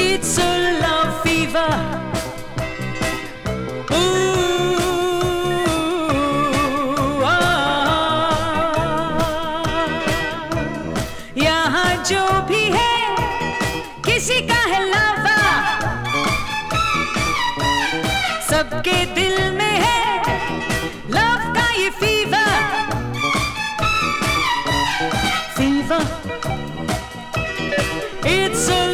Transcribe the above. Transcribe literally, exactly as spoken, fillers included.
It's a love fever. Ooh, यहाँ जो भी है किसी का है लावा, सबके दिल में है लव का ये फीवर. Fever. It's a